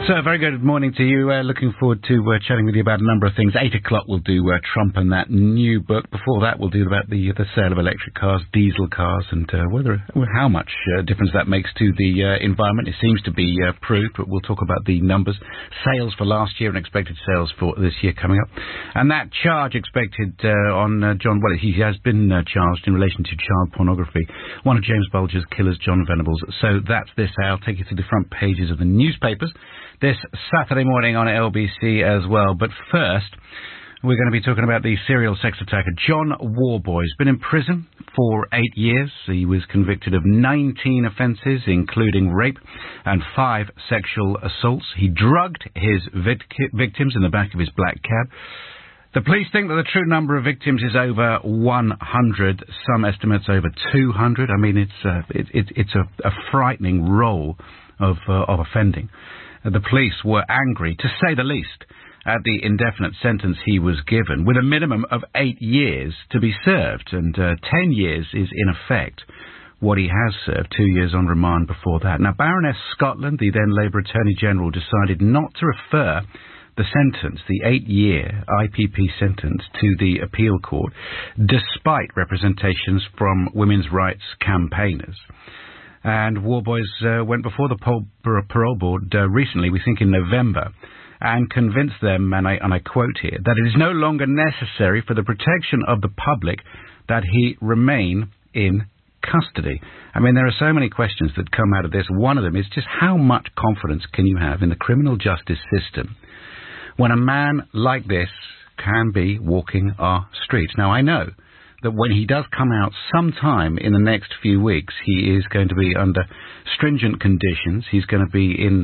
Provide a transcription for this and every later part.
Sir, very good morning to you. Looking forward to chatting with you about a number of things. 8 o'clock we'll do Trump and that new book. Before that we'll do about the sale of electric cars, diesel cars, and how much difference that makes to the environment. It seems to be proved, but we'll talk about the numbers. Sales for last year and expected sales for this year coming up. And that charge expected on John, well, he has been charged in relation to child pornography. One of James Bulger's killers, John Venables. So that's this. I'll take you to the front pages of the newspapers this Saturday morning on LBC as well. But first, we're going to be talking about the serial sex attacker John Worboy. He's been in prison for 8 years. He was convicted of 19 offences, including rape and 5 sexual assaults. He drugged his victims in the back of his black cab. The police think that the true number of victims is over 100. Some estimates over 200. I mean, it's a frightening roll of offending. The police were angry, to say the least, at the indefinite sentence he was given, with a minimum of 8 years to be served, and 10 years is in effect what he has served, 2 years on remand before that. Now, Baroness Scotland, the then Labour Attorney General, decided not to refer the sentence, the 8-year IPP sentence, to the appeal court, despite representations from women's rights campaigners. And Worboys went before the parole board recently, we think in November, and convinced them, and I quote here, that it is no longer necessary for the protection of the public that he remain in custody. I mean, there are so many questions that come out of this. One of them is just how much confidence can you have in the criminal justice system when a man like this can be walking our streets? Now, I know that when he does come out sometime in the next few weeks, he is going to be under stringent conditions. He's going to be in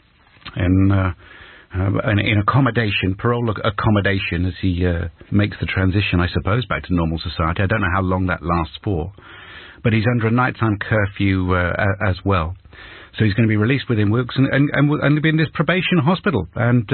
accommodation, parole accommodation, as he makes the transition, I suppose, back to normal society. I don't know how long that lasts for. But he's under a nighttime curfew as well. So he's going to be released within weeks and be in this probation hospital. And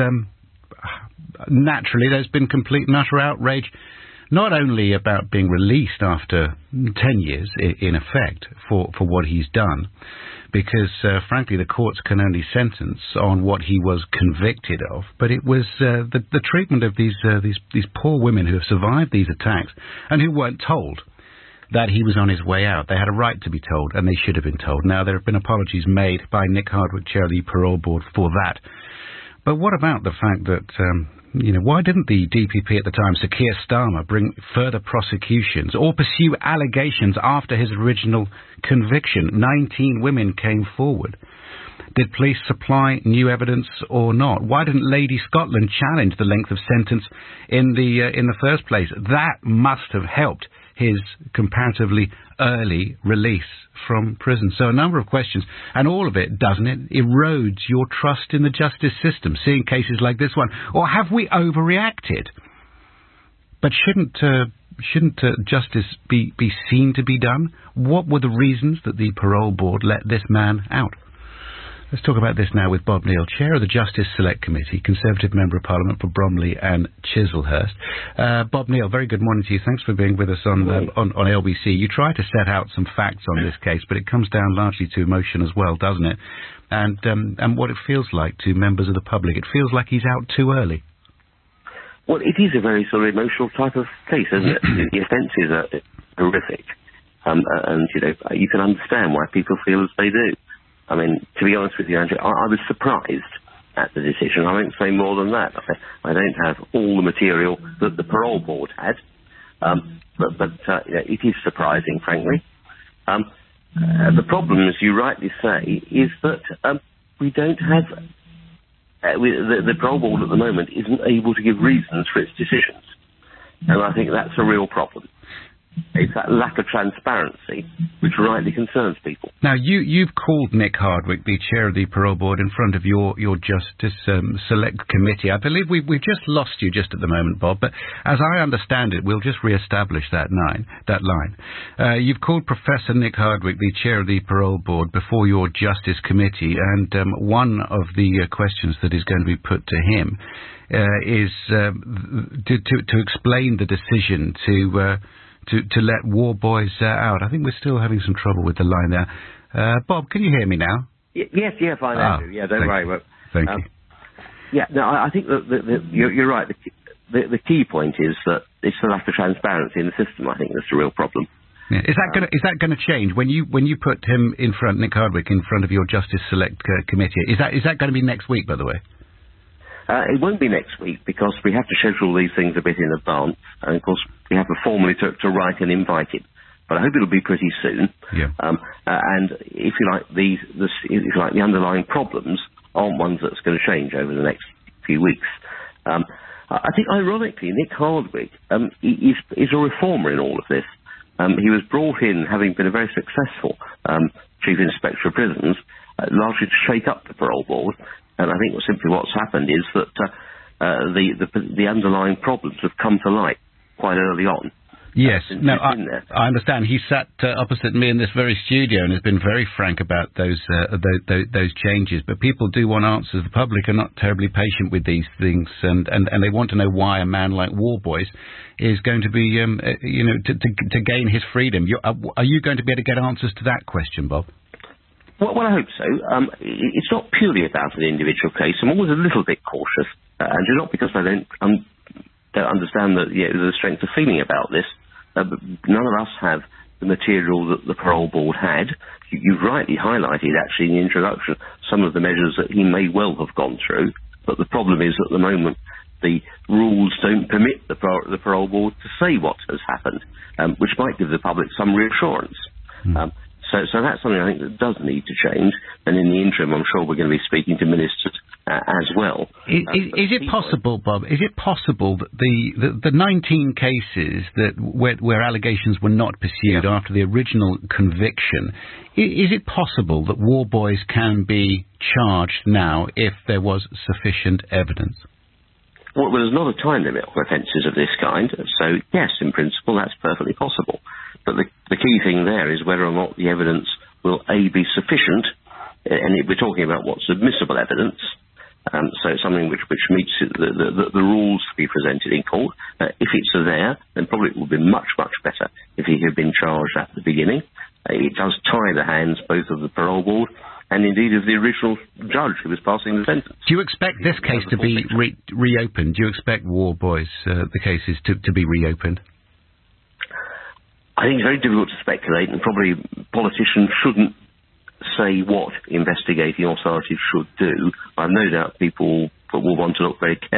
naturally, there's been complete and utter outrage, not only about being released after 10 years, in effect, for what he's done, because, frankly, the courts can only sentence on what he was convicted of, but it was the treatment of these poor women who have survived these attacks and who weren't told that he was on his way out. They had a right to be told, and they should have been told. Now, there have been apologies made by Nick Hardwick, chair of the parole board, for that. But what about the fact that, why didn't the DPP at the time, Sir Keir Starmer, bring further prosecutions or pursue allegations after his original conviction? 19 women came forward. Did police supply new evidence or not? Why didn't Lady Scotland challenge the length of sentence in the first place? That must have helped his comparatively early release from prison. So a number of questions, and all of it, doesn't it, erodes your trust in the justice system, seeing cases like this one. Or have we overreacted? But shouldn't justice be seen to be done? What were the reasons that the parole board let this man out? Let's talk about this now with Bob Neill, Chair of the Justice Select Committee, Conservative Member of Parliament for Bromley and Chislehurst. Bob Neill, very good morning to you. Thanks for being with us on LBC. You try to set out some facts on this case, but it comes down largely to emotion as well, doesn't it? And what it feels like to members of the public. It feels like he's out too early. Well, it is a very sort of emotional type of case, isn't it? The offences are horrific. And, you can understand why people feel as they do. I mean, to be honest with you, Andrew, I was surprised at the decision. I won't say more than that. I don't have all the material that the parole board had, but it is surprising, frankly. The problem, as you rightly say, is that we don't have... the parole board at the moment isn't able to give reasons for its decisions. And I think that's a real problem. It's that lack of transparency which rightly concerns people. Now, you've called Nick Hardwick, the chair of the parole board, in front of your Justice Select Committee. I believe we've just lost you just at the moment, Bob, but as I understand it, we'll just re-establish that line. You've called Professor Nick Hardwick, the chair of the parole board, before your Justice Committee, and one of the questions that is going to be put to him is to explain the decision to let Worboy out. I think we're still having some trouble with the line there. Bob, can you hear me now? Yes, fine, Andrew. Yeah, don't worry. Thank you. Yeah, no, I think that you're right. The key point is that it's the lack of transparency in the system. I think that's the real problem. Yeah. Is that going to change when you put him in front, Nick Hardwick, in front of your Justice Select Committee? Is that going to be next week, by the way? It won't be next week because we have to schedule these things a bit in advance, and of course we have to formally to write and invite him. But I hope it'll be pretty soon. Yeah. And if you like, the underlying problems aren't ones that's going to change over the next few weeks. I think, ironically, Nick Hardwick is a reformer in all of this. He was brought in, having been a very successful Chief Inspector of Prisons, largely to shake up the parole board. And I think simply what's happened is that the underlying problems have come to light quite early on. Yes, no, I understand. He sat opposite me in this very studio and has been very frank about those changes. But people do want answers. The public are not terribly patient with these things, and they want to know why a man like Warboys is going to be, to gain his freedom. Are you going to be able to get answers to that question, Bob? Well, I hope so. It's not purely about an individual case. I'm always a little bit cautious, and not because I don't understand the strength of feeling about this. But none of us have the material that the parole board had. You've rightly highlighted, actually, in the introduction, some of the measures that he may well have gone through. But the problem is, at the moment, the rules don't permit the parole board to say what has happened, which might give the public some reassurance. So that's something I think that does need to change. And in the interim, I'm sure we're going to be speaking to ministers as well. Is it possible, Bob? Is it possible that the 19 cases where allegations were not pursued after the original conviction, is it possible that Warboys can be charged now if there was sufficient evidence? Well, there's not a time limit on offences of this kind, so yes, in principle, that's perfectly possible. But the key thing there is whether or not the evidence will, A, be sufficient, and we're talking about what's admissible evidence, so it's something which meets the rules to be presented in court. If it's there, then probably it would be much, much better if he had been charged at the beginning. It does tie the hands both of the parole board and indeed of the original judge who was passing the sentence. Do you expect this case to be reopened? Do you expect Warboys, the cases, to be reopened? I think it's very difficult to speculate, and probably politicians shouldn't say what investigating authorities should do. I've no doubt people will want to look very carefully